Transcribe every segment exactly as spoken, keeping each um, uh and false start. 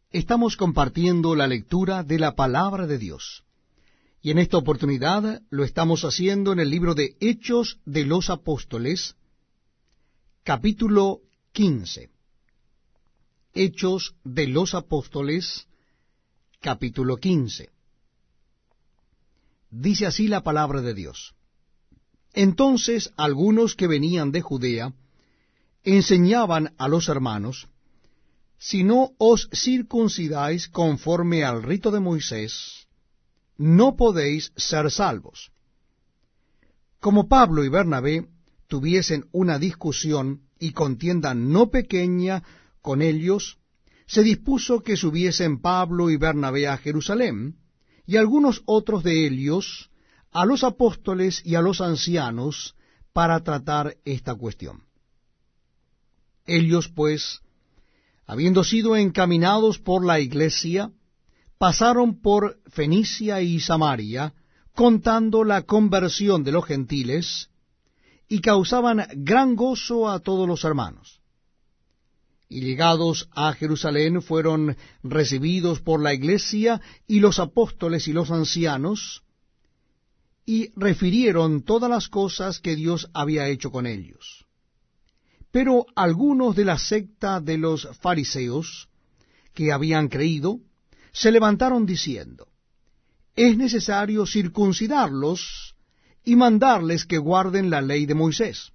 Estamos compartiendo la lectura de la Palabra de Dios, y en esta oportunidad lo estamos haciendo en el libro de Hechos de los Apóstoles, capítulo quince. Hechos de los Apóstoles, capítulo quince. Dice así la Palabra de Dios. Entonces algunos que venían de Judea enseñaban a los hermanos: si no os circuncidáis conforme al rito de Moisés, no podéis ser salvos. Como Pablo y Bernabé tuviesen una discusión y contienda no pequeña con ellos, se dispuso que subiesen Pablo y Bernabé a Jerusalén, y algunos otros de ellos a los apóstoles y a los ancianos, para tratar esta cuestión. Ellos, pues, habiendo sido encaminados por la iglesia, pasaron por Fenicia y Samaria, contando la conversión de los gentiles, y causaban gran gozo a todos los hermanos. Y llegados a Jerusalén fueron recibidos por la iglesia y los apóstoles y los ancianos, y refirieron todas las cosas que Dios había hecho con ellos. Pero algunos de la secta de los fariseos, que habían creído, se levantaron diciendo: es necesario circuncidarlos y mandarles que guarden la ley de Moisés.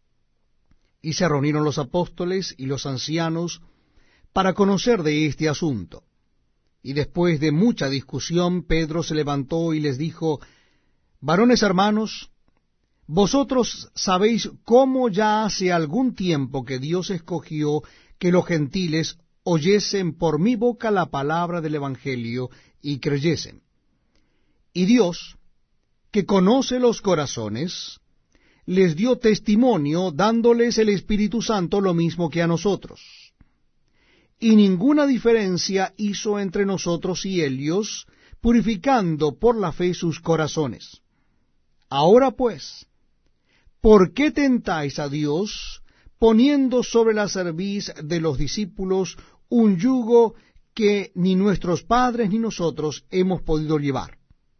Y se reunieron los apóstoles y los ancianos para conocer de este asunto. Y después de mucha discusión, Pedro se levantó y les dijo: varones hermanos, vosotros sabéis cómo ya hace algún tiempo que Dios escogió que los gentiles oyesen por mi boca la palabra del Evangelio y creyesen. Y Dios, que conoce los corazones, les dio testimonio dándoles el Espíritu Santo lo mismo que a nosotros. Y ninguna diferencia hizo entre nosotros y ellos, purificando por la fe sus corazones. Ahora pues, ¿por qué tentáis a Dios, poniendo sobre la cerviz de los discípulos un yugo que ni nuestros padres ni nosotros hemos podido llevar?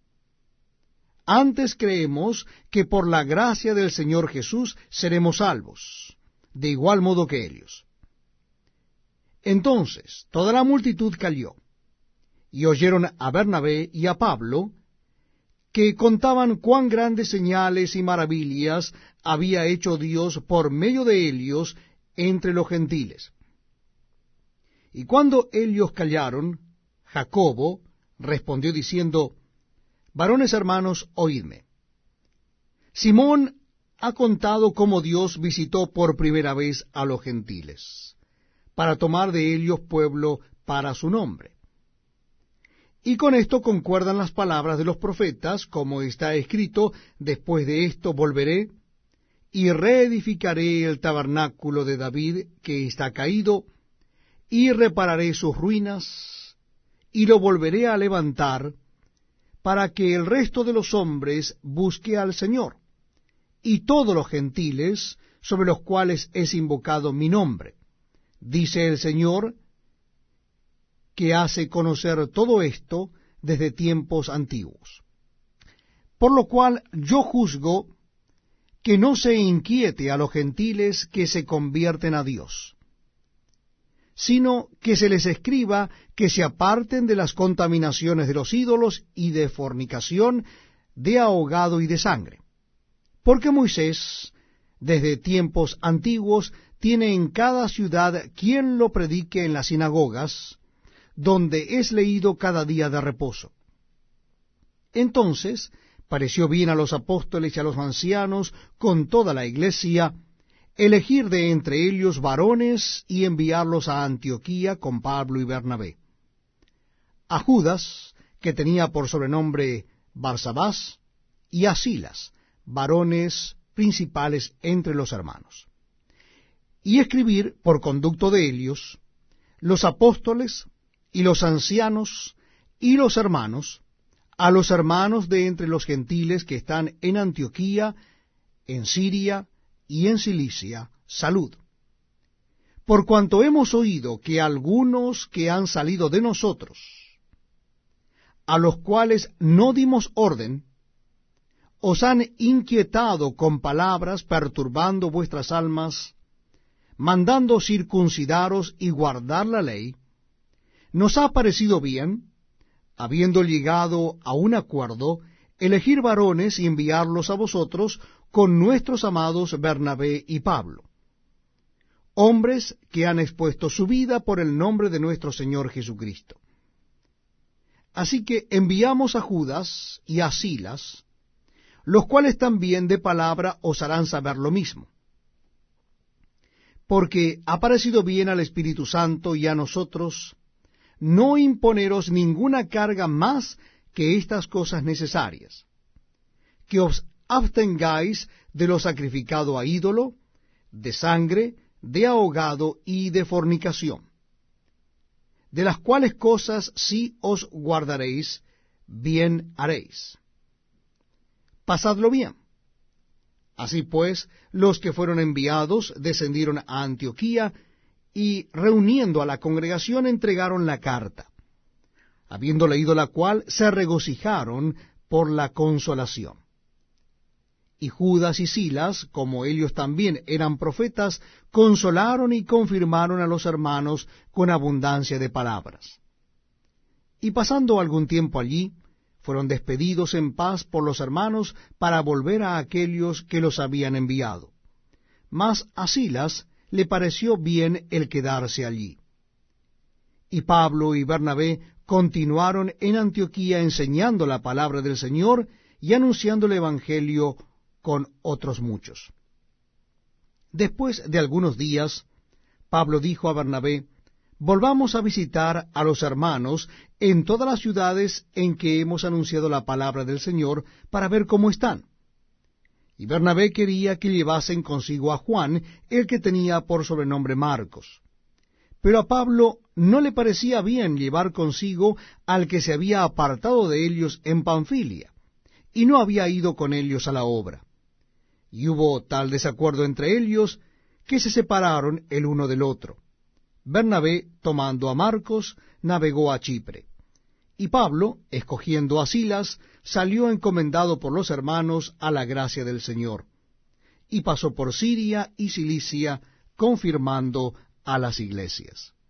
Antes creemos que por la gracia del Señor Jesús seremos salvos, de igual modo que ellos. Entonces toda la multitud calló, y oyeron a Bernabé y a Pablo, que contaban cuán grandes señales y maravillas había hecho Dios por medio de ellos entre los gentiles. Y cuando ellos callaron, Jacobo respondió diciendo: varones hermanos, oídme. Simón ha contado cómo Dios visitó por primera vez a los gentiles, para tomar de ellos pueblo para su nombre. Y con esto concuerdan las palabras de los profetas, como está escrito: después de esto volveré, y reedificaré el tabernáculo de David que está caído, y repararé sus ruinas, y lo volveré a levantar, para que el resto de los hombres busque al Señor, y todos los gentiles sobre los cuales es invocado mi nombre, dice el Señor, que hace conocer todo esto desde tiempos antiguos. Por lo cual yo juzgo que no se inquiete a los gentiles que se convierten a Dios, sino que se les escriba que se aparten de las contaminaciones de los ídolos y de fornicación, de ahogado y de sangre. Porque Moisés, desde tiempos antiguos, tiene en cada ciudad quien lo predique en las sinagogas, donde es leído cada día de reposo. Entonces pareció bien a los apóstoles y a los ancianos, con toda la iglesia, elegir de entre ellos varones y enviarlos a Antioquía con Pablo y Bernabé. A Judas, que tenía por sobrenombre Barsabás, y a Silas, varones principales entre los hermanos. Y escribir, por conducto de ellos, los apóstoles y los ancianos y los hermanos, a los hermanos de entre los gentiles que están en Antioquía, en Siria y en Cilicia, salud. por cuanto hemos oído que algunos que han salido de nosotros, a los cuales no dimos orden, os han inquietado con palabras, perturbando vuestras almas, mandando circuncidaros y guardar la ley, nos ha parecido bien, habiendo llegado a un acuerdo, elegir varones y enviarlos a vosotros con nuestros amados Bernabé y Pablo, hombres que han expuesto su vida por el nombre de nuestro Señor Jesucristo. Así que enviamos a Judas y a Silas, los cuales también de palabra os harán saber lo mismo, porque ha parecido bien al Espíritu Santo y a nosotros no imponeros ninguna carga más que estas cosas necesarias, que os abstengáis de lo sacrificado a ídolo, de sangre, de ahogado y de fornicación, de las cuales cosas si os guardaréis, bien haréis. Pasadlo bien. Así pues, los que fueron enviados descendieron a Antioquía y, reuniendo a la congregación, entregaron la carta. Habiendo leído la cual, se regocijaron por la consolación. Y Judas y Silas, como ellos también eran profetas, consolaron y confirmaron a los hermanos con abundancia de palabras. Y pasando algún tiempo allí, fueron despedidos en paz por los hermanos para volver a aquellos que los habían enviado. Mas a Silas le pareció bien el quedarse allí. Y Pablo y Bernabé continuaron en Antioquía enseñando la palabra del Señor y anunciando el Evangelio con otros muchos. Después de algunos días, Pablo dijo a Bernabé: volvamos a visitar a los hermanos en todas las ciudades en que hemos anunciado la palabra del Señor, para ver cómo están. Y Bernabé quería que llevasen consigo a Juan, el que tenía por sobrenombre Marcos. Pero a Pablo no le parecía bien llevar consigo al que se había apartado de ellos en Panfilia, y no había ido con ellos a la obra. Y hubo tal desacuerdo entre ellos, que se separaron el uno del otro. Bernabé, tomando a Marcos, navegó a Chipre. Y Pablo, escogiendo a Silas, salió encomendado por los hermanos a la gracia del Señor, y pasó por Siria y Cilicia, confirmando a las iglesias.